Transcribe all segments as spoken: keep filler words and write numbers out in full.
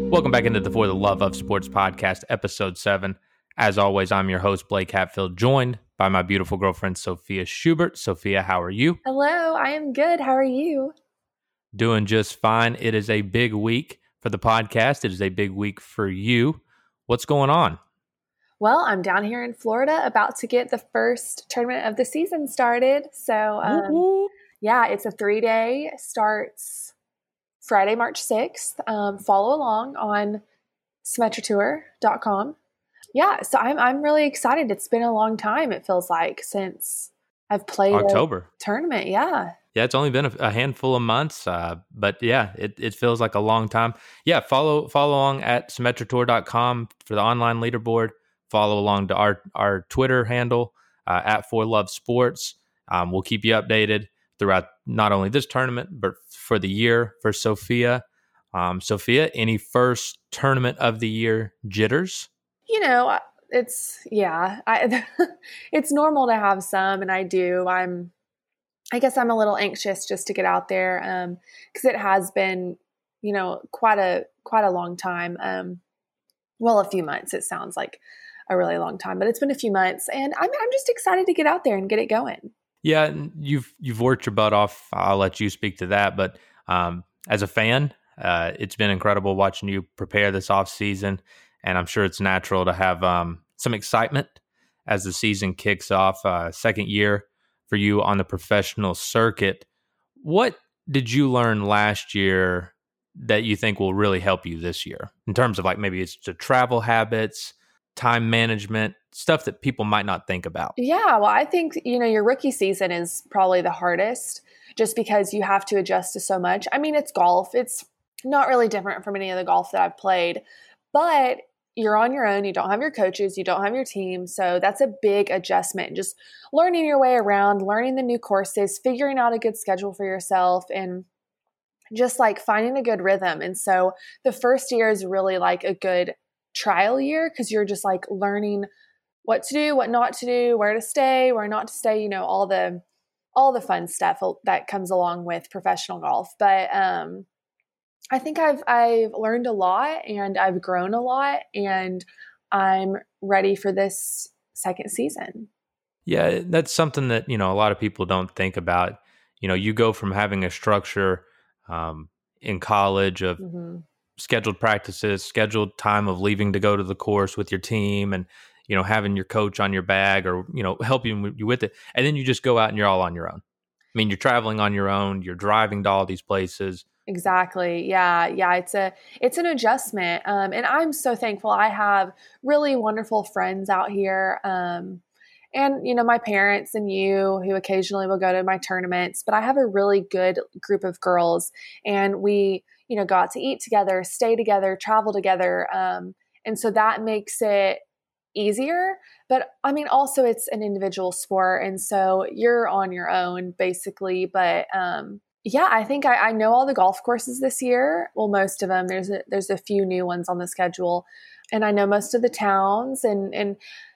Welcome back into the For the Love of Sports podcast, episode seven. As always, I'm your host, Blake Hatfield, joined by my beautiful girlfriend, Sophia Schubert. Sophia, how are you? Hello, I am good. How are you? Doing just fine. It is a big week for the podcast. It is a big week for you. What's going on? Well, I'm down here in Florida about to get the first tournament of the season started. So, um, yeah, it's a three-day, starts Friday, March sixth. Um, follow along on Symetra Tour dot com. Yeah, so I'm I'm really excited. It's been a long time, it feels like, since I've played October a tournament. Yeah. Yeah, it's only been a, a handful of months, uh, but yeah, it, it feels like a long time. Yeah, follow follow along at Symetra Tour dot com for the online leaderboard. Follow along to our, our Twitter handle uh, at For Love Sports. Um, we'll keep you updated throughout not only this tournament, but for the year for Sophia. Um, Sophia, any first tournament of the year jitters? You know, it's, yeah, I, it's normal to have some, and I do. I'm, I guess I'm a little anxious just to get out there um, because it has been, you know, quite a, quite a long time. Um, well, a few months, it sounds like a really long time, but it's been a few months, and I'm I'm just excited to get out there and get it going. Yeah, you've you've worked your butt off. I'll let you speak to that, but um, as a fan, uh, it's been incredible watching you prepare this off season, and I'm sure it's natural to have um, some excitement as the season kicks off. Uh, second year for you on the professional circuit. What did you learn last year that you think will really help you this year in terms of like maybe it's the travel habits, time management, stuff that people might not think about? Yeah, well, I think, you know, your rookie season is probably the hardest just because you have to adjust to so much. I mean, it's golf. It's not really different from any of the golf that I've played, but you're on your own. You don't have your coaches. You don't have your team. So that's a big adjustment. Just learning your way around, learning the new courses, figuring out a good schedule for yourself, and just like finding a good rhythm. And so the first year is really like a good trial year because you're just like learning what to do, what not to do, where to stay, where not to stay, you know, all the all the fun stuff that comes along with professional golf. But um, I think I've I've learned a lot and I've grown a lot, and I'm ready for this second season. Yeah, that's something that, you know, a lot of people don't think about. You know, you go from having a structure um, in college of mm-hmm. scheduled practices, scheduled time of leaving to go to the course with your team, and you know, having your coach on your bag or, you know, helping you with it. And then you just go out and you're all on your own. I mean, you're traveling on your own, you're driving to all these places. Exactly. Yeah. Yeah. It's a, it's an adjustment. Um, and I'm so thankful. I have really wonderful friends out here. Um, and, you know, my parents and you who occasionally will go to my tournaments, but I have a really good group of girls, and we, you know, go out to eat together, stay together, travel together. Um, and so that makes it easier. But I mean, also it's an individual sport, and so you're on your own basically. But um, yeah, I think I, I know all the golf courses this year. Well, most of them. There's a, there's a few new ones on the schedule, and I know most of the towns, and and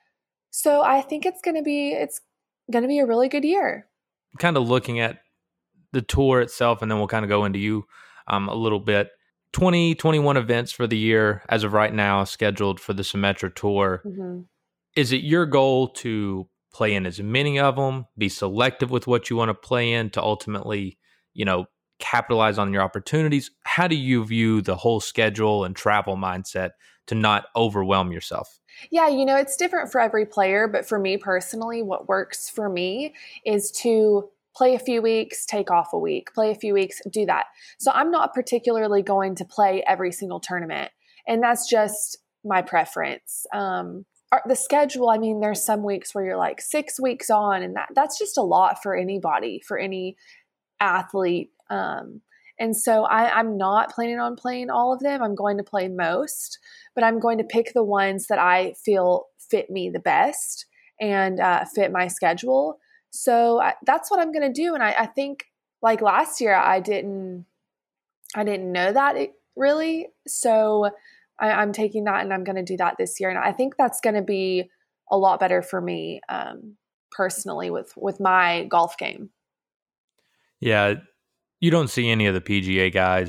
so I think it's gonna be it's gonna be a really good year. Kind of looking at the tour itself, and then we'll kind of go into you um, a little bit. twenty, twenty-one events for the year as of right now scheduled for the Symetra Tour. Mm-hmm. Is it your goal to play in as many of them, be selective with what you want to play in to ultimately, you know, capitalize on your opportunities? How do you view the whole schedule and travel mindset to not overwhelm yourself? Yeah, you know, it's different for every player, but for me personally, what works for me is to play a few weeks, take off a week, play a few weeks, do that. So I'm not particularly going to play every single tournament, and that's just my preference. Um, the schedule, I mean, there's some weeks where you're like six weeks on, and that that's just a lot for anybody, for any athlete. Um, and so I, I'm not planning on playing all of them. I'm going to play most, but I'm going to pick the ones that I feel fit me the best and uh, fit my schedule. So I, that's what I'm going to do. And I, I think like last year, I didn't, I didn't know that it, really. So I, I'm taking that and I'm going to do that this year. And I think that's going to be a lot better for me um, personally with, with my golf game. Yeah. You don't see any of the P G A guys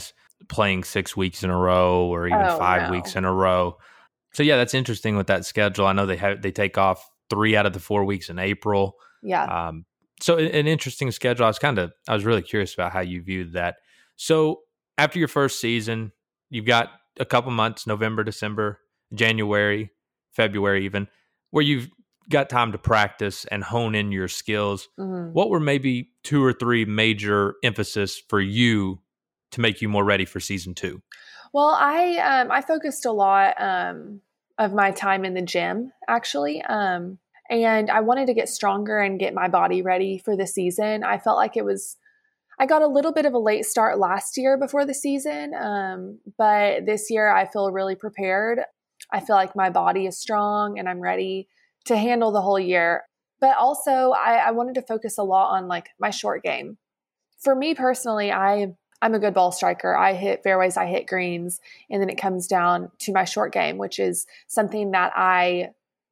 playing six weeks in a row or even Oh, five no. weeks in a row. So yeah, that's interesting with that schedule. I know they have they take off three out of the four weeks in April. Yeah. Um, so an an interesting schedule. I was kind of I was really curious about how you viewed that. So after your first season, you've got a couple months, November, December, January, February even, where you've got time to practice and hone in your skills. Mhm. What were maybe two or three major emphasis for you to make you more ready for season two? Well, I um, I focused a lot um, of my time in the gym, actually. Um, and I wanted to get stronger and get my body ready for the season. I felt like it was, I got a little bit of a late start last year before the season. Um, but this year I feel really prepared. I feel like my body is strong and I'm ready to handle the whole year. But also I, I wanted to focus a lot on like my short game. For me personally, I I'm a good ball striker. I hit fairways, I hit greens, and then it comes down to my short game, which is something that I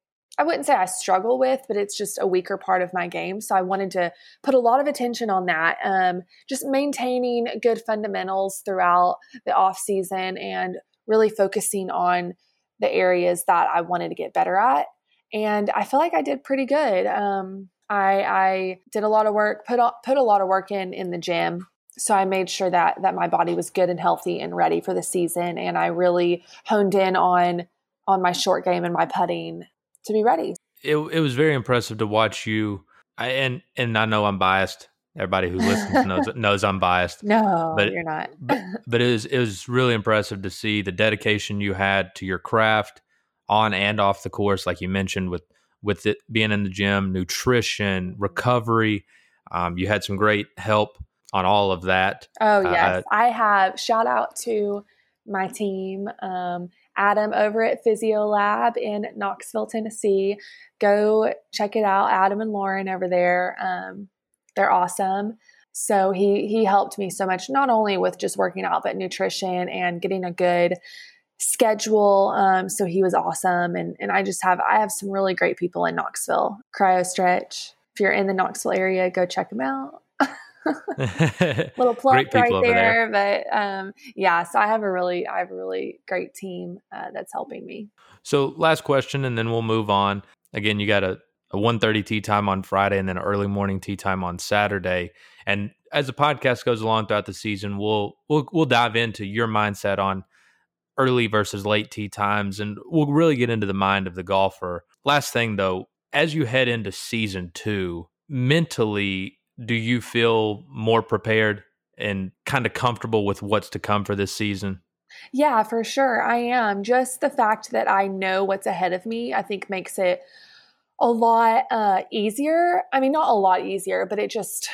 I wouldn't say I struggle with, but it's just a weaker part of my game. So I wanted to put a lot of attention on that. Um, just maintaining good fundamentals throughout the off season and really focusing on the areas that I wanted to get better at. And I feel like I did pretty good. Um, I, I did a lot of work, put put a lot of work in in the gym. So I made sure that that my body was good and healthy and ready for the season. And I really honed in on on my short game and my putting to be ready. It it was very impressive to watch you. I, and and I know I'm biased. Everybody who listens knows knows I'm biased. No, But you're not. but but it was it was really impressive to see the dedication you had to your craft on and off the course, like you mentioned, with with it being in the gym, nutrition, recovery. Um, you had some great help on all of that. Oh, yes. Uh, I have shout out to my team, um, Adam over at Physio Lab in Knoxville, Tennessee. Go check it out. Adam and Lauren over there. Um, they're awesome. So he he helped me so much, not only with just working out, but nutrition and getting a good schedule. Um, so he was awesome. And and I just have I have some really great people in Knoxville. Cryo Stretch. If you're in the Knoxville area, go check them out. Little plug right there, there, but um, yeah. So I have a really, I have a really great team uh, that's helping me. So last question, and then we'll move on. Again, you got a, a one thirty tee time on Friday, and then an early morning tee time on Saturday. And as the podcast goes along throughout the season, we'll we'll we'll dive into your mindset on early versus late tee times, and we'll really get into the mind of the golfer. Last thing though, as you head into season two, mentally, do you feel more prepared and kind of comfortable with what's to come for this season? Yeah, for sure. I am. Just the fact that I know what's ahead of me, I think makes it a lot uh, easier. I mean, not a lot easier, but it just,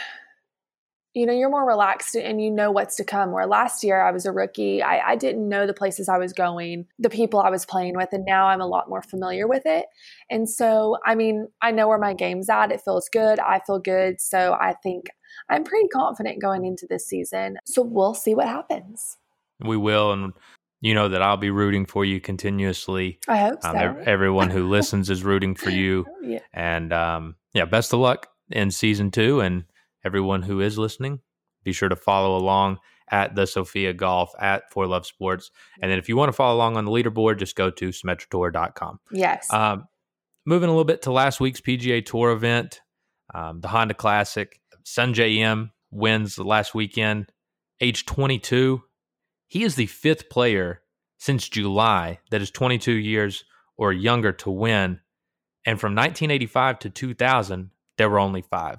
you know, you're more relaxed and you know what's to come. Where last year I was a rookie. I, I didn't know the places I was going, the people I was playing with, and now I'm a lot more familiar with it. And so, I mean, I know where my game's at. It feels good. I feel good. So I think I'm pretty confident going into this season. So we'll see what happens. We will. And you know that I'll be rooting for you continuously. I hope so. Um, everyone who listens is rooting for you. Yeah. And um, yeah, best of luck in season two. And everyone who is listening, be sure to follow along at the Sophia Golf at For Love Sports. And then if you want to follow along on the leaderboard, just go to Symetra Tour dot com. Yes. Um, moving a little bit to last week's P G A Tour event, um, the Honda Classic. Sungjae Im wins the last weekend, age twenty-two. He is the fifth player since July that is twenty-two years or younger to win. And from nineteen eighty-five to two thousand, there were only five.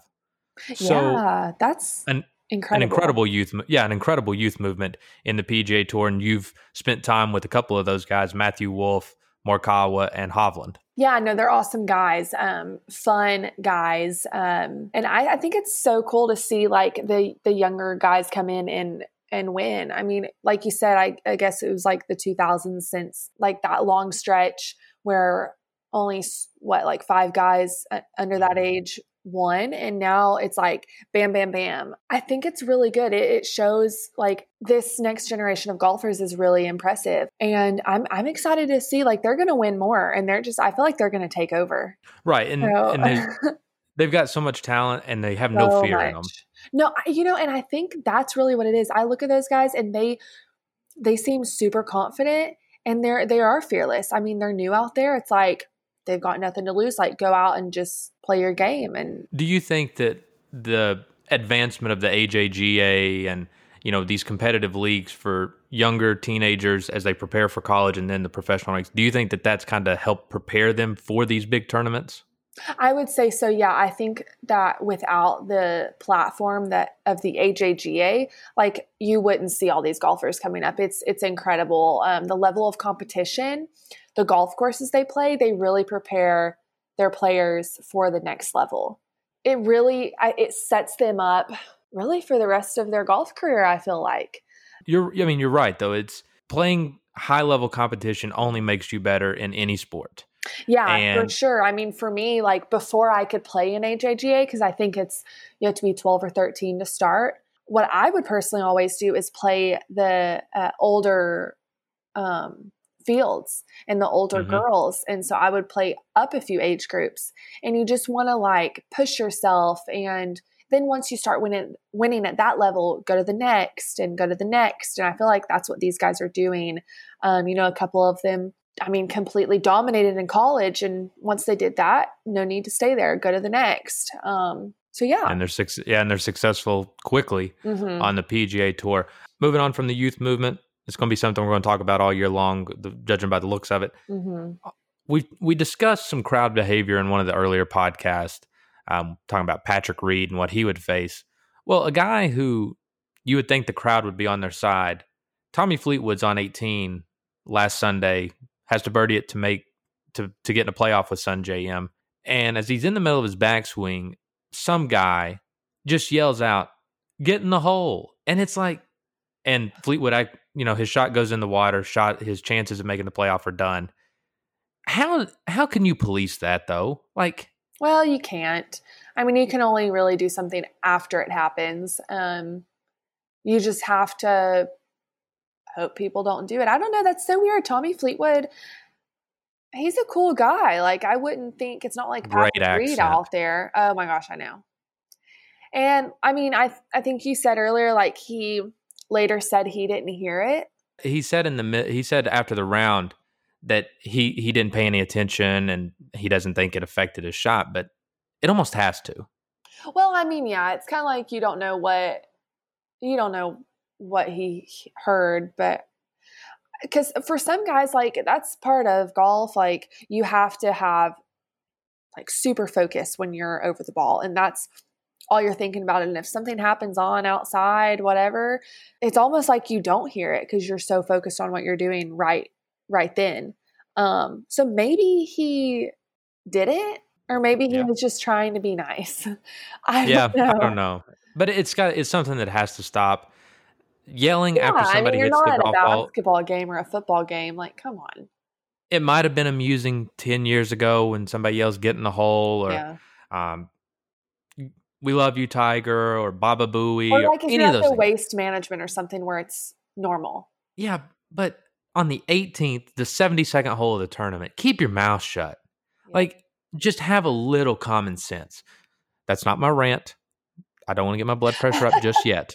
So yeah, that's an incredible. An incredible youth, yeah, an incredible youth movement in the P G A Tour, and you've spent time with a couple of those guys, Matthew Wolff, Morikawa, and Hovland. Yeah, no, they're awesome guys, um, fun guys, um, and I, I think it's so cool to see like the the younger guys come in and and win. I mean, like you said, I, I guess it was like the two thousands since like that long stretch where only what like five guys under that age won, and now it's like bam bam bam. I think it's really good. It, it shows like this next generation of golfers is really impressive, and I'm I'm excited to see like they're going to win more, and they're just I feel like they're going to take over. Right, and so, and they've got so much talent, and they have no so fear much. in them. No, you know, and I think that's really what it is. I look at those guys, and they they seem super confident and they're they are fearless. I mean, they're new out there. It's like they've got nothing to lose. Like, go out and just play your game. And do you think that the advancement of the A J G A and, you know, these competitive leagues for younger teenagers as they prepare for college and then the professional ranks, do you think that that's kind of helped prepare them for these big tournaments? I would say so, yeah. I think that without the platform that of the A J G A, like, you wouldn't see all these golfers coming up. It's it's incredible. Um, the level of competition, the golf courses they play, they really prepare their players for the next level. It really I, it sets them up really for the rest of their golf career, I feel like. You're, I mean, you're right, though. It's playing high-level competition only makes you better in any sport. Yeah, and, for sure. I mean, for me, like, before I could play in A J G A, because I think it's, you have to be twelve or thirteen to start. What I would personally always do is play the uh, older um, fields and the older mm-hmm. girls. And so I would play up a few age groups. And you just want to, like, push yourself. And then once you start winning, winning at that level, go to the next and go to the next. And I feel like that's what these guys are doing. Um, you know, a couple of them, I mean, completely dominated in college. And once they did that, no need to stay there. Go to the next. Um, so, yeah. And they're six, yeah, and they're successful quickly mm-hmm. on the P G A Tour. Moving on from the youth movement, it's going to be something we're going to talk about all year long, the, judging by the looks of it. Mm-hmm. We we discussed some crowd behavior in one of the earlier podcasts, um, talking about Patrick Reed and what he would face. Well, a guy who you would think the crowd would be on their side, Tommy Fleetwood's on eighteen last Sunday, has to birdie it to make to to get in a playoff with Sungjae Im. And as he's in the middle of his backswing, some guy just yells out, "Get in the hole!" And it's like, and Fleetwood, I you know, his shot goes in the water. Shot his chances of making the playoff are done. How how can you police that though? Like, well, you can't. I mean, you can only really do something after it happens. Um, you just have to hope people don't do it. I don't know. That's so weird. Tommy Fleetwood, he's a cool guy. Like, I wouldn't think, it's not like Patrick Reed out there. Oh my gosh, I know. And I mean, I I think you said earlier, like, he later said he didn't hear it. He said in the he said after the round that he he didn't pay any attention and he doesn't think it affected his shot, but it almost has to. Well, I mean, yeah, it's kind of like you don't know what you don't know what he heard, but because for some guys, like, that's part of golf. Like, you have to have, like, super focus when you're over the ball, and that's all you're thinking about it. And if something happens on outside, whatever, it's almost like you don't hear it because you're so focused on what you're doing right right then. Um, so maybe he didn't, or maybe he yeah. was just trying to be nice. I yeah, don't know. I don't know. But it's got it's something that has to stop. Yelling yeah, after somebody I mean, hits the golf ball. You're not at a basketball ball, game or a football game. Like, come on. It might have been amusing ten years ago when somebody yells, "Get in the hole," or yeah. um, "We love you, Tiger," or "Baba Booey," or like or if any you're of at those the things. Waste Management or something where it's normal. Yeah, but on the eighteenth, the seventy-second hole of the tournament, keep your mouth shut. Yeah. Like, just have a little common sense. That's not my rant. I don't want to get my blood pressure up just yet.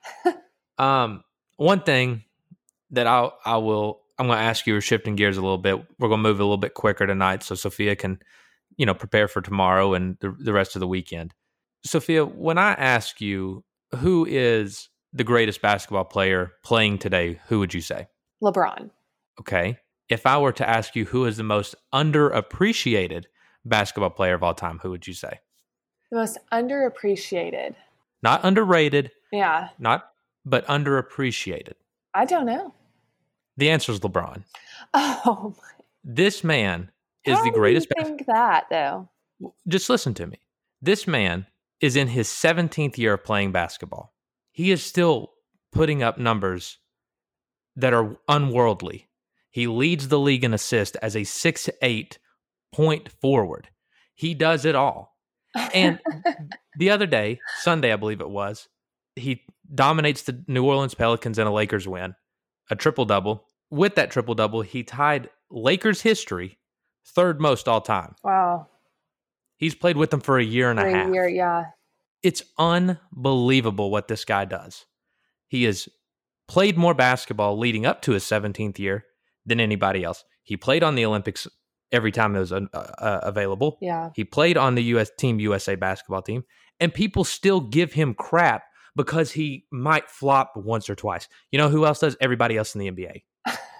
Um, one thing that I I will I'm going to ask you, we're shifting gears a little bit. We're going to move a little bit quicker tonight, so Sophia can, you know, prepare for tomorrow and the, the rest of the weekend. Sophia, when I ask you who is the greatest basketball player playing today, who would you say? LeBron. Okay. If I were to ask you who is the most underappreciated basketball player of all time, who would you say? The most underappreciated. Not underrated. Yeah. Not, but underappreciated. I don't know. The answer is LeBron. Oh my. This man is How the greatest. Do you think bas- that though? Just listen to me. This man is in his seventeenth year of playing basketball. He is still putting up numbers that are unworldly. He leads the league in assists as a six eight point forward. He does it all. And the other day, Sunday, I believe it was, he dominates the New Orleans Pelicans in a Lakers win, a triple-double. With that triple-double, he tied Lakers history third most all time. Wow. He's played with them for a year and for a half. A year, yeah. It's unbelievable what this guy does. He is played more basketball leading up to his seventeenth year than anybody else. He played on the Olympics every time it was uh, uh, available. Yeah. He played on the U S Team U S A basketball team, and people still give him crap because he might flop once or twice. You know who else does? Everybody else in the N B A.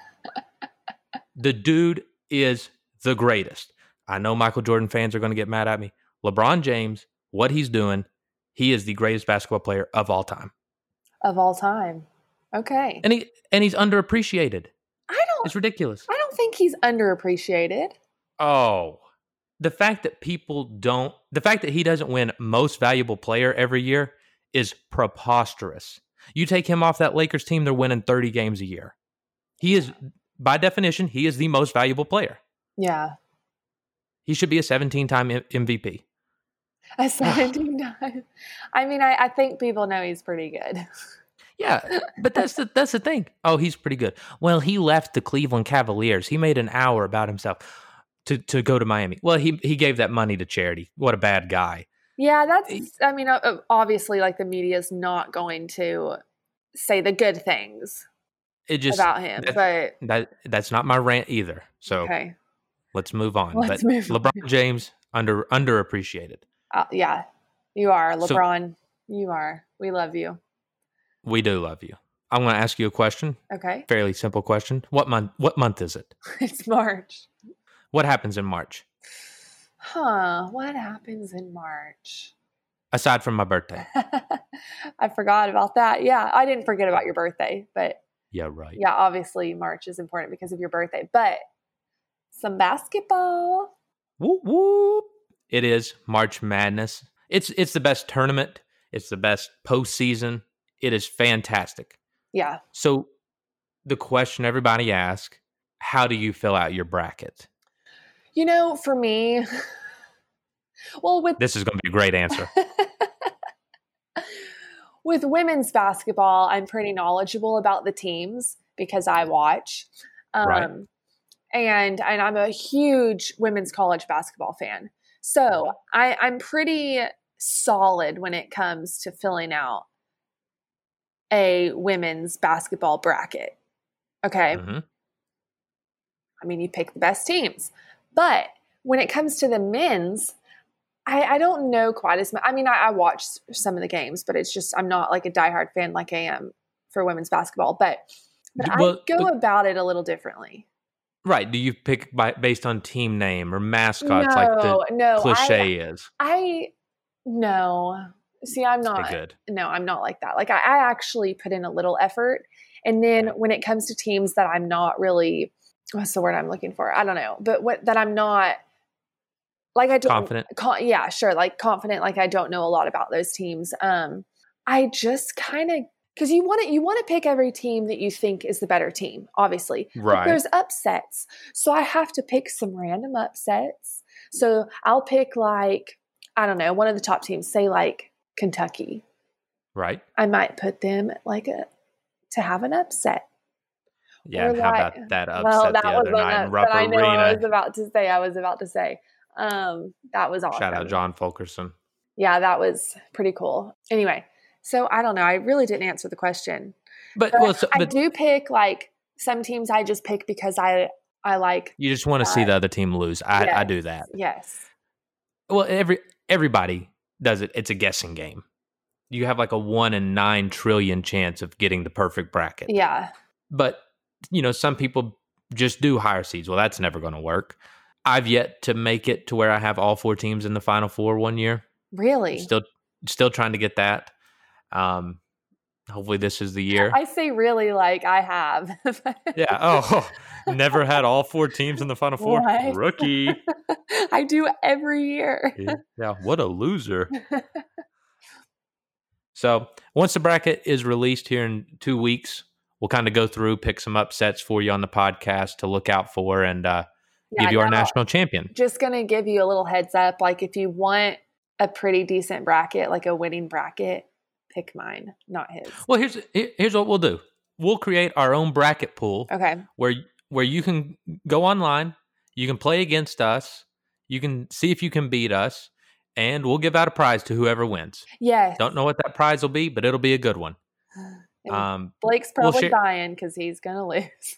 The dude is the greatest. I know Michael Jordan fans are going to get mad at me. LeBron James, what he's doing, he is the greatest basketball player of all time. Of all time. Okay. And he and he's underappreciated. I don't It's ridiculous. I don't think he's underappreciated. Oh. The fact that people don't the fact that he doesn't win most valuable player every year is preposterous. You take him off that Lakers team, they're winning thirty games a year. He is, by definition, he is the most valuable player. Yeah. He should be a seventeen-time M V P. A seventeen time. I mean, I, I think people know he's pretty good. Yeah, but that's the that's the thing. Oh, he's pretty good. Well, he left the Cleveland Cavaliers. He made an hour about himself to, to go to Miami. Well, he he gave that money to charity. What a bad guy. Yeah, that's, I mean, obviously, like, the media is not going to say the good things it just, about him, that, but. That That's not my rant either. So okay. Let's move on. Let's but move LeBron on. James, under underappreciated. Uh, yeah, you are. LeBron, So, you are. We love you. We do love you. I'm going to ask you a question. Okay. Fairly simple question. What month What month is it? It's March. What happens in March? Huh. What happens in March? Aside from my birthday. I forgot about that. Yeah, I didn't forget about your birthday, but Yeah, right. yeah, obviously March is important because of your birthday, but some basketball. Whoop, whoop. It is March Madness. It's it's the best tournament. It's the best postseason. It is fantastic. Yeah. So the question everybody asks, how do you fill out your bracket? You know, for me, well, with This is going to be a great answer. with women's basketball, I'm pretty knowledgeable about the teams because I watch. Um, Right. And and I'm a huge women's college basketball fan. So I, I'm pretty solid when it comes to filling out a women's basketball bracket. Okay. Mm-hmm. I mean, you pick the best teams. But when it comes to the men's, I, I don't know quite as much. I mean, I, I watch some of the games, but it's just I'm not like a diehard fan like I am for women's basketball. But but Well, I go about it a little differently. Right. Do you pick by based on team name or mascots no, like the no, cliche I, is? I no. See, I'm not. Okay, good. No, I'm not like that. Like I, I actually put in a little effort, and then when it comes to teams that I'm not really, what's the word I'm looking for? I don't know, but what that I'm not like I don't Confident. Con, yeah, sure, like confident. Like I don't know a lot about those teams. Um, I just kind of because you want to you want to pick every team that you think is the better team, obviously. Right. But there's upsets, so I have to pick some random upsets. So I'll pick like I don't know one of the top teams, say like Kentucky. Right. I might put them like a to have an upset. Yeah. Or And how like- about that upset well, that the was other one night that, in that Rupp I know I was Arena? about to say. I was about to say. Um, that was awesome. Shout out John Fulkerson. Yeah, that was pretty cool. Anyway, so I don't know. I really didn't answer the question. But, But well, so, I but do pick like some teams. I just pick because I I like. you just want to see uh, the other team lose. I, yes. I do that. Yes. Well, every everybody does it. It's a guessing game. You have like a one in nine trillion chance of getting the perfect bracket. Yeah. But, you know, some people just do higher seeds. Well, that's never going to work. I've yet to make it to where I have all four teams in the Final Four one year. Really. Still, still trying to get that. Um, hopefully this is the year. I say really like I have. Yeah. Oh, never had all four teams in the Final Four. What? Rookie. I do every year. Yeah. What a loser. So once the bracket is released here in two weeks, we'll kind of go through, pick some upsets for you on the podcast to look out for, and uh, Yeah, give you our no. national champion. Just going to give you a little heads up. Like if you want a pretty decent bracket, like a winning bracket, pick mine, not his. Well, here's here- here's what we'll do. We'll create our own bracket pool Okay. where where you can go online, you can play against us, you can see if you can beat us, and we'll give out a prize to whoever wins. Yes. Don't know what that prize will be, but it'll be a good one. And Um, Blake's we'll probably share- dying because he's going to lose.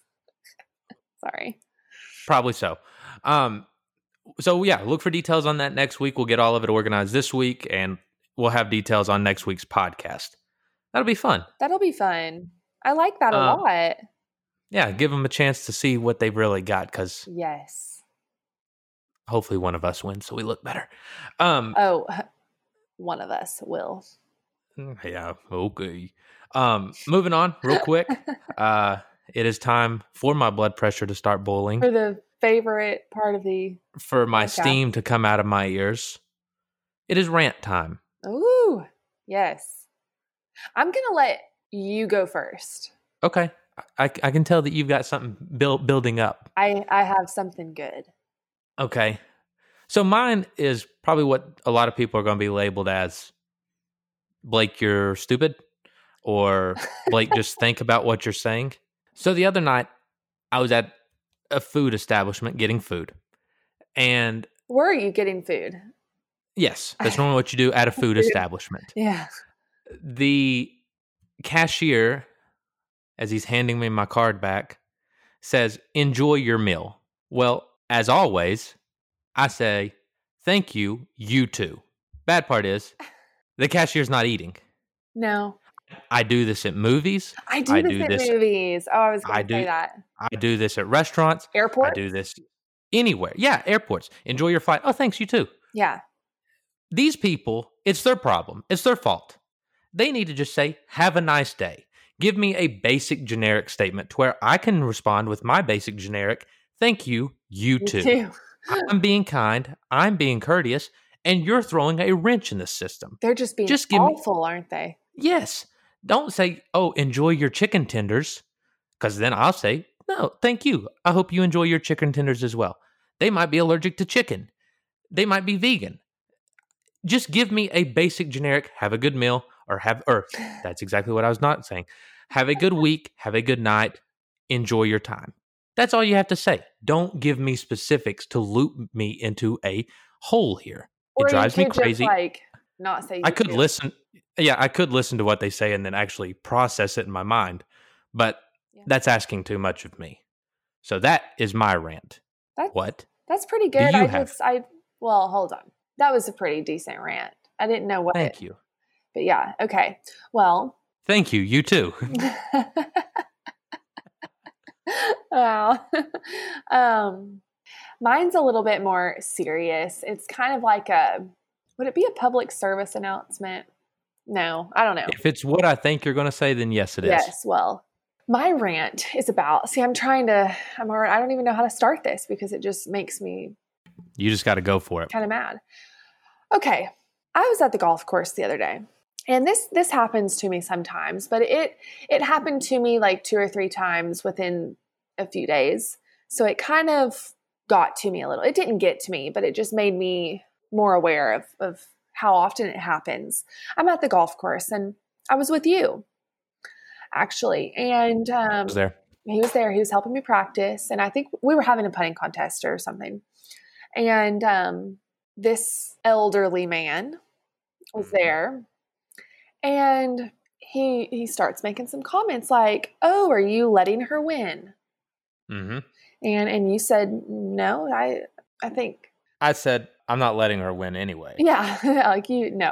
Sorry. Probably so. Um, so, yeah, look for details on that next week. We'll get all of it organized this week, and we'll have details on next week's podcast. That'll be fun. That'll be fun. I like that a Um, lot. Yeah, give them a chance to see what they've really got, because Yes. hopefully one of us wins so we look better. Um, Oh, one of us will. yeah, okay. Um, moving on real quick. uh, it is time for my blood pressure to start boiling. For the favorite part of the For my podcast. steam to come out of my ears. It is rant time. Ooh, yes. I'm going to let you go first. Okay. I, I can tell that you've got something build, building up. I, I have something good. Okay. So mine is probably what a lot of people are going to be labeled as, Blake, you're stupid, or Blake, just think about what you're saying. So the other night, I was at a food establishment getting food. And Were you getting food? yes, that's normally what you do at a food establishment. Yeah. The cashier, as he's handing me my card back, says, enjoy your meal. Well, as always, I say, thank you, you too. Bad part is, the cashier's not eating. No. I do this at movies. I do I this do at this- movies. Oh, I was I going to say do- that. I do this at restaurants. Airport? I do this anywhere. Yeah, airports. Enjoy your flight. Oh, thanks, you too. Yeah. These people, it's their problem. It's their fault. They need to just say, have a nice day. Give me a basic generic statement to where I can respond with my basic generic, thank you, you You too. too. I'm being kind, I'm being courteous, and you're throwing a wrench in the system. They're just being Just give me- awful, aren't they? Yes. Don't say, oh, enjoy your chicken tenders, because then I'll say, no, thank you. I hope you enjoy your chicken tenders as well. They might be allergic to chicken. They might be vegan. Just give me a basic generic, have a good meal, or have, or that's exactly what I was not saying. Have a good week, have a good night, enjoy your time. That's all you have to say. Don't give me specifics to loop me into a hole here. Or It drives you me could crazy. Just, like, not say I you could too. listen. Yeah, I could listen to what they say and then actually process it in my mind, but Yeah. that's asking too much of me. So that is my rant. That's, What? That's pretty Do good. you I have? just, I, well, hold on. That was a pretty decent rant. I didn't know what. Thank you. But yeah, okay. Well. Thank you. You too. Wow. um, mine's a little bit more serious. It's kind of like a, would it be a public service announcement? No, I don't know. If it's what I think you're going to say, then yes, it is. Yes, well, my rant is about, see, I'm trying to, I'm already, I don't even know how to start this because it just makes me You just got to go for it. kind of mad. Okay. I was at the golf course the other day. And this this happens to me sometimes, but it it happened to me like two or three times within a few days. So it kind of got to me a little. It didn't get to me, but it just made me more aware of of how often it happens. I'm at the golf course and I was with you, actually. And um, I was there. he was there. He was helping me practice. And I think we were having a putting contest or something. And um, this elderly man was there. And he he starts making some comments like, "Oh, are you letting her win?" Mm-hmm. And and you said, "No, I I think I said, I'm not letting her win anyway. yeah, like you no.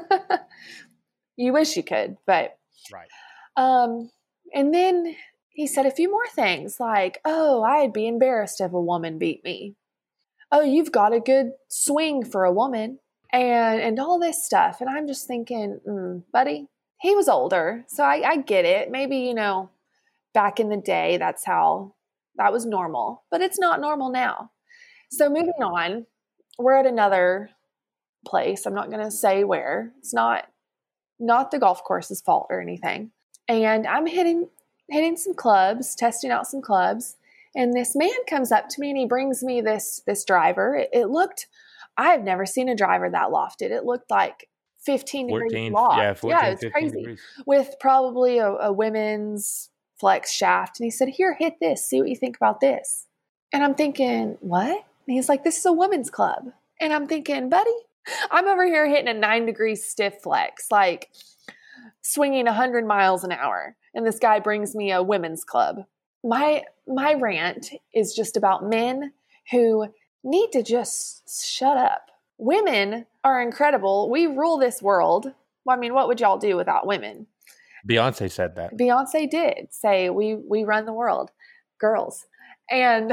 You wish you could, but Right. um and then he said a few more things like, "Oh, I'd be embarrassed if a woman beat me. Oh, you've got a good swing for a woman." And and all this stuff. And I'm just thinking, mm, buddy, he was older. So I, I get it. Maybe, you know, back in the day, that's how, that was normal. But it's not normal now. So moving on, we're at another place. I'm not going to say where. It's not, not the golf course's fault or anything. And I'm hitting, hitting some clubs, testing out some clubs. And this man comes up to me and he brings me this, this driver. It, it looked... I've never seen a driver that lofted. It looked like fifteen degrees fourteen, loft. yeah, fourteen, yeah, it's fifteen crazy. degrees. With probably a, a women's flex shaft. And he said, "Here, hit this. See what you think about this." And I'm thinking, what? And he's like, "This is a women's club." And I'm thinking, buddy, I'm over here hitting a nine degree stiff flex. Like, swinging one hundred miles an hour, and this guy brings me a women's club. My my rant is just about men who need to just shut up. Women are incredible. We rule this world. Well, I mean, what would y'all do without women? Beyonce said that. Beyonce did say we we run the world, girls. And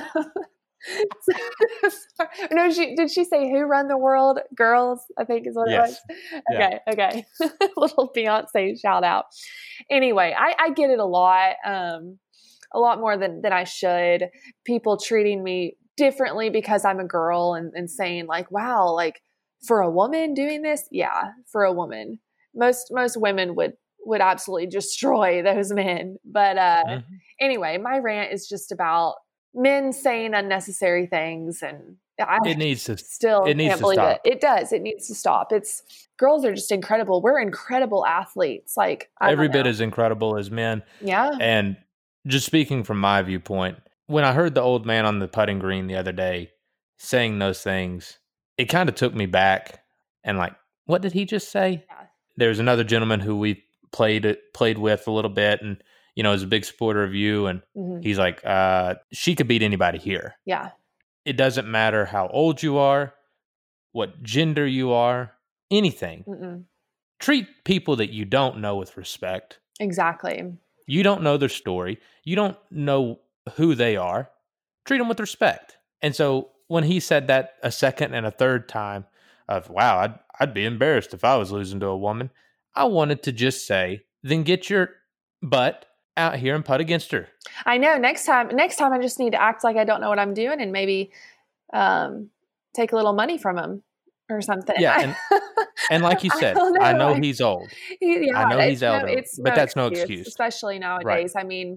no, she did she say who run the world? Girls, I think is what Yes. it was. Okay, yeah. okay. Little Beyonce shout out. Anyway, I, I get it a lot, um, a lot more than, than I should. People treating me differently because I'm a girl and, and saying like, wow, like for a woman doing this? Yeah, for a woman. Most most women would would absolutely destroy those men. But uh, mm-hmm. anyway, my rant is just about men saying unnecessary things, and I it needs to still it needs can't to believe stop. it. It does. It needs to stop. It's girls are just incredible. We're incredible athletes. Like I every bit as incredible as men. Yeah. And just speaking from my viewpoint, when I heard the old man on the putting green the other day saying those things, it kind of took me back and like, what did he just say? Yeah. There's another gentleman who we played played with a little bit, and you know is a big supporter of you, and mm-hmm. he's like, uh, she could beat anybody here. Yeah. It doesn't matter how old you are, what gender you are, anything. Mm-mm. Treat people that you don't know with respect. Exactly. You don't know their story. You don't know who they are. Treat them with respect. And so when he said that a second and a third time of, wow, I'd, I'd be embarrassed if I was losing to a woman, I wanted to just say, then get your butt out here and putt against her. I know. Next time, next time I just need to act like I don't know what I'm doing and maybe um, take a little money from him or something. Yeah. And, and like you said, I, know, I know he's old. He, yeah, I know he's no, elder, it's but no that's excuse, no excuse. Especially nowadays. Right. I mean,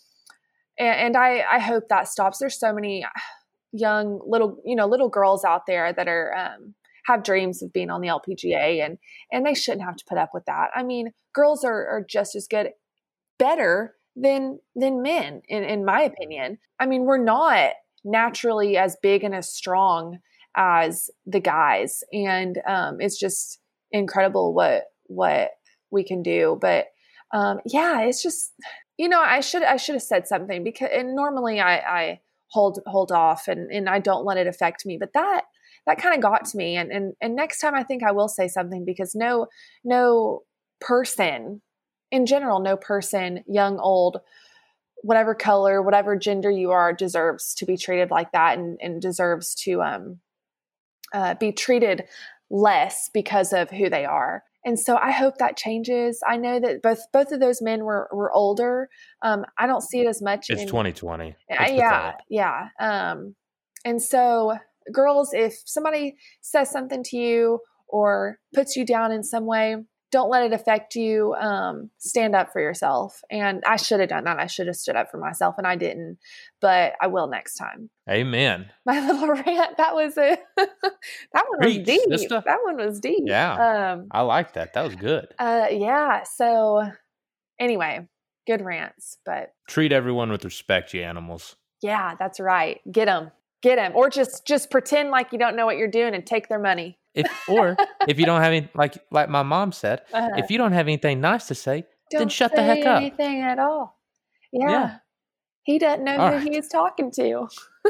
and, and I, I hope that stops. There's so many young little, you know, little girls out there that are, um, have dreams of being on the L P G A, and, and they shouldn't have to put up with that. I mean, girls are, are just as good, better than, than men, in, in my opinion. I mean, we're not naturally as big and as strong as the guys. And, um, it's just incredible what, what we can do. But, um, yeah, it's just, you know, I should, I should have said something because, and normally I, I hold, hold off and, and I don't let it affect me, but that, that kind of got to me. And, and, and next time I think I will say something, because no, no person in general, no person, young, old, whatever color, whatever gender you are, deserves to be treated like that, and, and deserves to, um, uh, be treated less because of who they are. And so I hope that changes. I know that both, both of those men were, were older. Um, I don't see it as much. It's in, twenty twenty. It's yeah. Pathetic. Yeah. Um, and so girls, if somebody says something to you or puts you down in some way, don't let it affect you. Um, stand up for yourself. And I should have done that. I should have stood up for myself, and I didn't, but I will next time. Amen. My little rant. That was a, that one was Preach, deep. Sister. That one was deep. Yeah. Um, I like that. That was good. Uh, yeah. So anyway, good rants, but treat everyone with respect, you animals. Yeah, that's right. Get them. Get them, or just just pretend like you don't know what you're doing and take their money. If or if you don't have any, like like my mom said, uh-huh. if you don't have anything nice to say, don't then shut say the heck up. Anything at all? Yeah, yeah. He doesn't know all who right. he's talking to.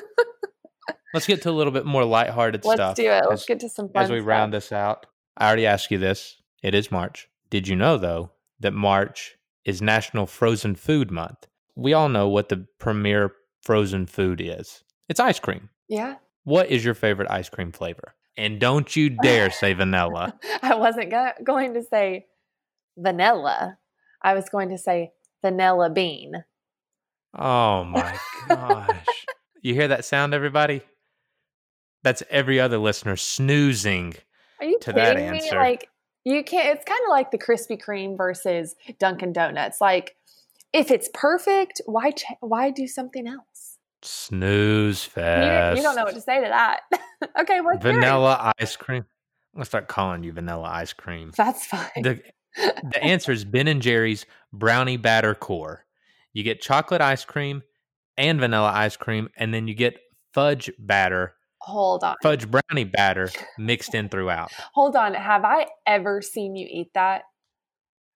Let's get to a little bit more lighthearted Let's stuff. Let's do it. Let's as, get to some fun as we stuff. round this out. I already asked you this. It is March. Did you know though that March is National Frozen Food Month? We all know what the premier frozen food is. It's ice cream. Yeah. What is your favorite ice cream flavor? And don't you dare say vanilla. I wasn't go- going to say vanilla. I was going to say vanilla bean. Oh my gosh. You hear that sound, everybody? That's every other listener snoozing Are you to kidding that me? answer. Like, you can't, it's kind of like the Krispy Kreme versus Dunkin' Donuts. Like, if it's perfect, why ch- why do something else? Snooze fest. You, you don't know what to say to that. Okay, what's vanilla yours? Ice cream. I'm gonna start calling you vanilla ice cream. That's fine. The, the answer is Ben and Jerry's brownie batter core. You get chocolate ice cream and vanilla ice cream, and then you get fudge batter. Hold on. Fudge brownie batter mixed in throughout. Hold on. Have I ever seen you eat that?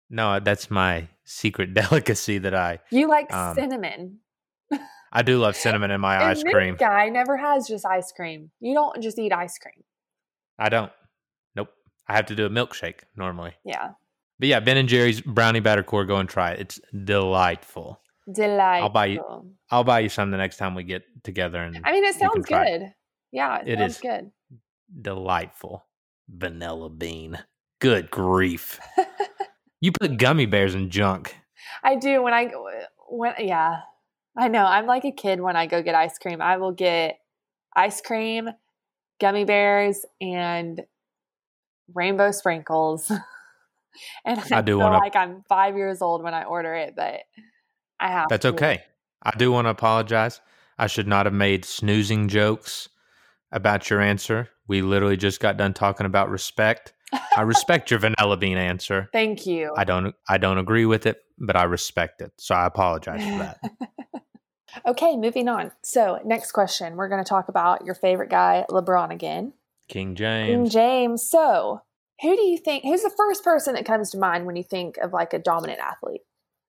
No, that's my secret delicacy that I You like um cinnamon. I do love cinnamon in my And ice this cream. guy never has just ice cream. You don't just eat ice cream. I don't. Nope. I have to do a milkshake normally. Yeah. But yeah, Ben and Jerry's brownie batter core, go and try it. It's delightful. I'll buy you Delightful. I'll buy you some the next time we get together and I mean, it you can sounds try it. good. Yeah, it, It sounds is good. delightful. Vanilla bean. Good grief. You put gummy bears in junk. I do when I when yeah. I know. I'm like a kid when I go get ice cream. I will get ice cream, gummy bears, and rainbow sprinkles. And I, I do feel want to like I'm five years old when I order it, but I have That's to. okay. I do want to apologize. I should not have made snoozing jokes about your answer. We literally just got done talking about respect. I respect your vanilla bean answer. Thank you. I don't I don't agree with it, but I respect it. So I apologize for that. Okay, moving on. So, next question. We're going to talk about your favorite guy, LeBron again. King King James. James. So, who do you think, who's the first person that comes to mind when you think of like a dominant athlete?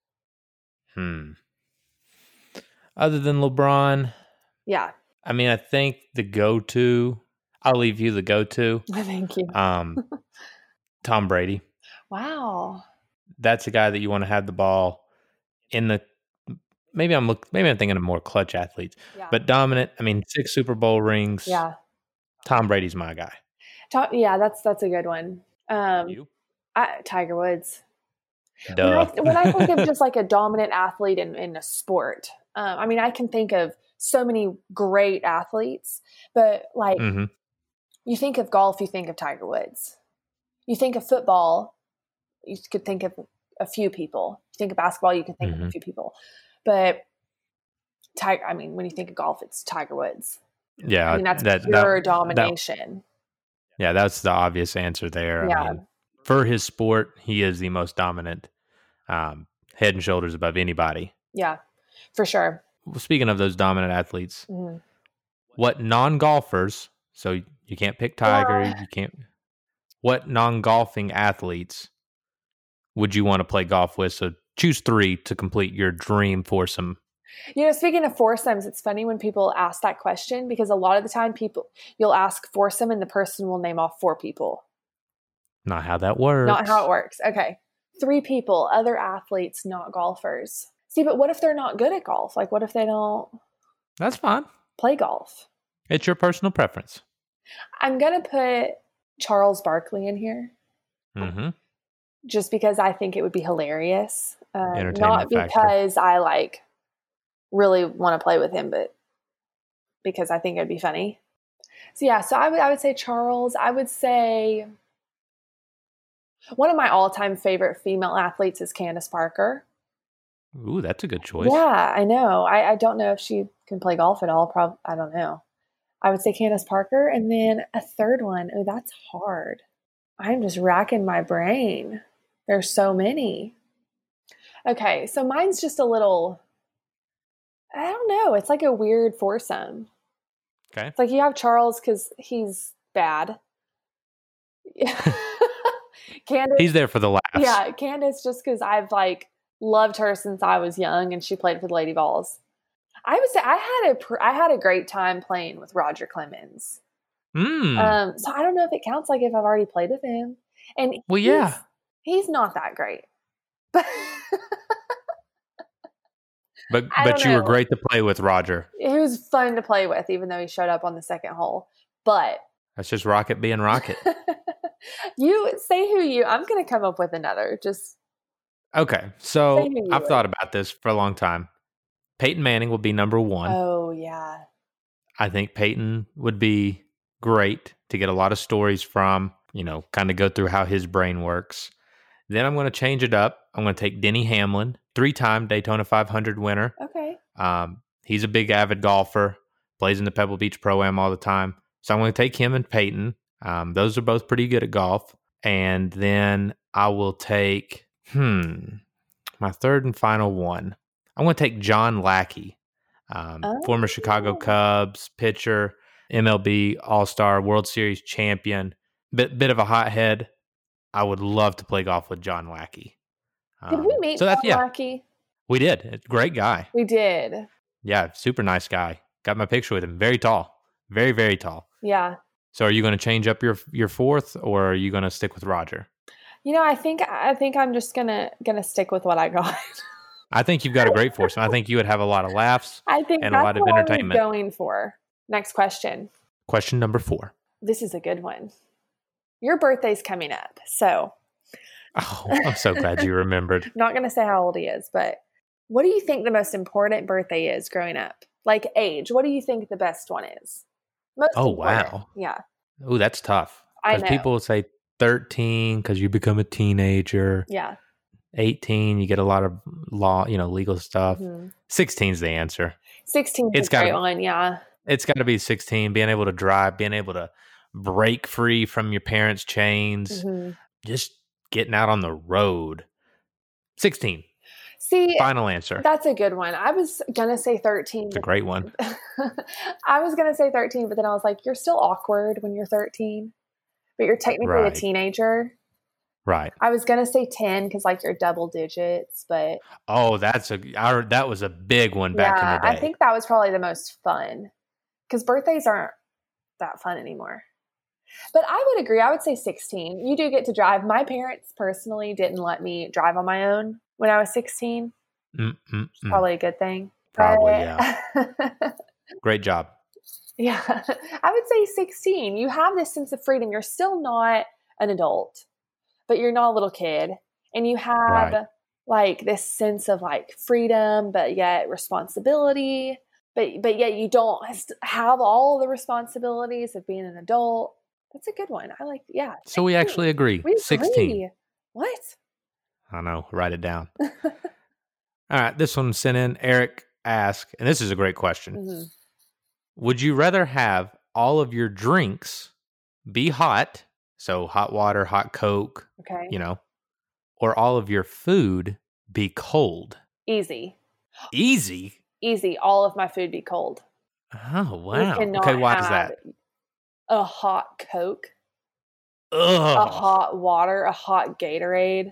Hmm. Other than LeBron, Yeah. I mean, I think the go-to, I'll leave you the go-to. Thank you. Um, Tom Brady. Wow. That's a guy that you want to have the ball in the. Maybe I'm look. Maybe I'm thinking of more clutch athletes, Yeah. but dominant. I mean, six Super Bowl rings. Yeah. Tom Brady's my guy. Ta- yeah, that's that's a good one. Um, You? I, Tiger Woods. When Duh. I, when I think of just like a dominant athlete in, in a sport, um, I mean, I can think of so many great athletes, but like hmm you think of golf, you think of Tiger Woods. You think of football, you could think of a few people. You think of basketball, you can think of hmm a few people. But Tiger, I mean, when you think of golf, it's Tiger Woods. Yeah, I mean, that's that, pure that, domination. That, yeah, that's the obvious answer there. Yeah. I mean, for his sport, he is the most dominant, um, head and shoulders above anybody. Yeah, for sure. Well, speaking of those dominant athletes, Mhm. what non-golfers? So you can't pick Tiger. Yeah. You can't. What non-golfing athletes would you want to play golf with? So choose three to complete your dream foursome. You know, speaking of foursomes, it's funny when people ask that question because a lot of the time people you'll ask foursome and the person will name off four people. Not how that works. Not how it works. Okay. Three people, other athletes, not golfers. See, but what if they're not good at golf? Like what if they don't That's fine. play golf? It's your personal preference. I'm going to put Charles Barkley in here. Mm-hmm. Just because I think it would be hilarious. Uh, Entertainment not factor. because I like really want to play with him, but because I think it'd be funny. So yeah, so I would I would say Charles. I would say one of my all-time favorite female athletes is Candace Parker. Ooh, that's a good choice. Yeah, I know. I, I don't know if she can play golf at all. Probably, I don't know. I would say Candace Parker, and then a third one. Oh, that's hard. I'm just racking my brain. There's so many. Okay, so mine's just a little, I don't know. It's like a weird foursome. Okay. It's like you have Charles because he's bad. Candace, He's there for the laughs. yeah, Candace just because I've like loved her since I was young and she played for the Lady Vols. I would say I had a pr- I had a great time playing with Roger Clemens. Mm. Um, so I don't know if it counts like if I've already played with him. And well, yeah. He's, he's not that great. But But I but don't you were know. great to play with, Roger. He was fun to play with, even though he showed up on the second hole. But That's just Rocket being Rocket. you say who you. I'm going to come up with another. Just Okay, so Say who you I've would. thought about this for a long time. Peyton Manning will be number one. oh yeah, I think Peyton would be great to get a lot of stories from, you know, kind of go through how his brain works. Then I'm going to change it up. I'm going to take Denny Hamlin, three-time Daytona five hundred winner. okay. Um, he's a big avid golfer, plays in the Pebble Beach Pro-Am all the time. So I'm going to take him and Peyton. Um, those are both pretty good at golf. And then I will take, hmm, my third and final one. I'm going to take John Lackey, um, Oh. former Chicago Cubs pitcher, M L B All-Star, World Series champion, bit bit of a hothead. I would love to play golf with John Lackey. Did we Um, meet so that's John yeah, Lackey? we did. Great guy. We did. Yeah, super nice guy. Got my picture with him. Very tall. Very, very tall. Yeah. So are you going to change up your your fourth, or are you going to stick with Roger? You know, I think I think I'm just gonna gonna stick with what I got. I think you've got a great foursome. I think you would have a lot of laughs I think and that's a lot of what I was entertainment. going for. Next question. Question number four. This is a good one. Your birthday's coming up, so Oh, I'm so glad you remembered. I'm not gonna say how old he is, but what do you think the most important birthday is growing up? Like age, what do you think the best one is? Most Oh, important. wow. Yeah. Oh, that's tough. I Because know. people will say thirteen because you become a teenager. Yeah. eighteen, you get a lot of law, you know, legal stuff. Mhm. sixteen is the answer. sixteen It's is a great gotta- one, yeah. It's got to be sixteen, being able to drive, being able to break free from your parents' chains, hmm just getting out on the road. sixteen. See, Final answer. that's a good one. I was gonna say thirteen. It's a great one. I was gonna say thirteen, but then I was like, you're still awkward when you're thirteen, but you're technically a Right. teenager. Right. I was gonna say ten because like you're double digits, but Oh, that's a I, that was a big one back yeah, in the day. I think that was probably the most fun because birthdays aren't that fun anymore. But I would agree. I would say sixteen. You do get to drive. My parents personally didn't let me drive on my own when I was sixteen. Mm-mm-mm. Probably a good thing. Probably, But- yeah. Great job. Yeah, I would say sixteen. You have this sense of freedom. You're still not an adult, but you're not a little kid. And you have Right. like this sense of like freedom, but yet responsibility. But but yet you don't have all the responsibilities of being an adult. That's a good one. I like, yeah. So we sixteen. actually agree. We sixteen. agree. What? I know. Write it down. All right. This one sent in. Eric asked, and this is a great question. Mhm. Would you rather have all of your drinks be hot, so hot water, hot Coke, Okay. you know, or all of your food be cold? Easy. Easy. Easy. All of my food be cold. Oh, You wow. cannot Okay, why is have that? A hot Coke, Ugh. a hot water, a hot Gatorade.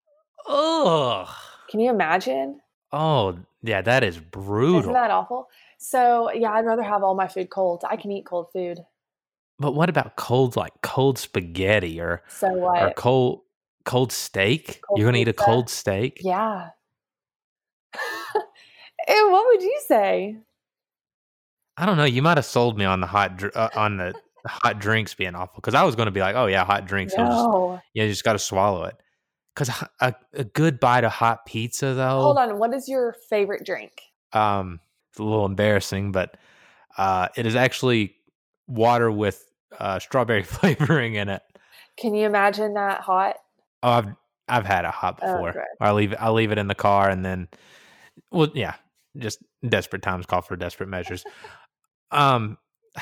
Ugh. Can you imagine? Oh, yeah, that is brutal. Isn't that awful? So, yeah, I'd rather have all my food cold. I can eat cold food. But what about cold, like cold spaghetti or So or what? cold cold steak? Cold You're gonna eat a pizza? cold steak? Yeah. Ew, what would you say? I don't know. You might have sold me on the hot dr- uh, on the hot drinks being awful because I was going to be like, oh yeah, hot drinks. You just No. you just got to swallow it. Because a, a good bite of hot pizza though, Hold on. What is your favorite drink? um, it's a little embarrassing, but uh, it is actually water with uh, strawberry flavoring in it. Can you imagine that hot? Oh, I've I've had it hot Oh, before. good. I leave it. I leave it in the car, and then, well, yeah, just desperate times call for desperate measures. Um,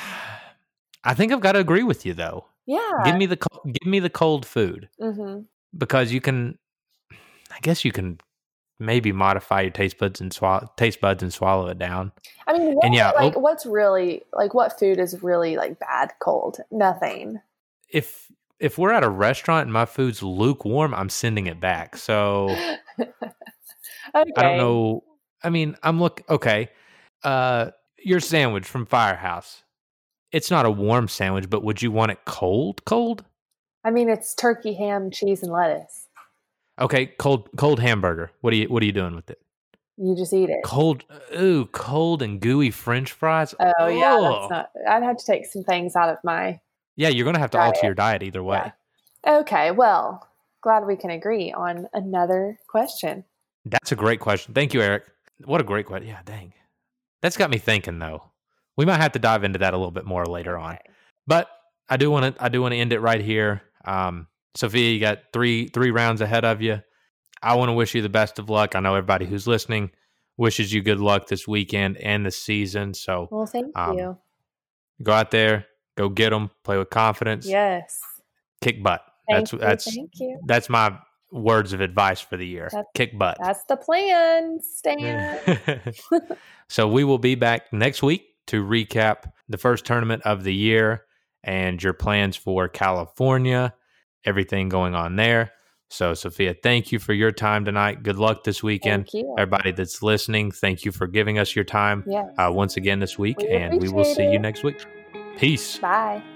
I think I've got to agree with you though. Yeah. Give me the co- give me the cold food hmm because you can. I guess you can maybe modify your taste buds and swallow taste buds and swallow it down. I mean, what, And yeah, like, oh- what's really, like, what food is really, like, bad cold? Nothing. If if we're at a restaurant and my food's lukewarm, I'm sending it back. So Okay. I don't know. I mean, I'm look okay. Uh, your sandwich from Firehouse. It's not a warm sandwich, but would you want it cold? Cold? I mean, it's turkey, ham, cheese, and lettuce. Okay, cold. Cold hamburger. What are you? What are you doing with it? You just eat it. Cold. Ooh, cold and gooey French fries. Oh, yeah. Ugh. That's not, I'd have to take some things out of my. Yeah, you're gonna have to Diet. alter your diet either way. Yeah. Okay. Well, glad we can agree on another question. That's a great question. Thank you, Eric. What a great question. Yeah, dang. That's got me thinking though. We might have to dive into that a little bit more later on. Okay. But I do want to I do want to end it right here. Um, Sophia, you got three three rounds ahead of you. I want to wish you the best of luck. I know everybody who's listening wishes you good luck this weekend and this season. So Well, thank Um, you. go out there, go get them, play with confidence, Yes. kick butt. Thank that's you. that's Thank you. that's my words of advice for the year. That's- kick butt. That's the plan, Stan. So we will be back next week to recap the first tournament of the year and your plans for California, everything going on there. So, Sophia, thank you for your time tonight. Good luck this weekend. Thank you. Everybody that's listening, thank you for giving us your time Yes. uh, once again this week, We and we will appreciate see you it. next week. Peace. Bye.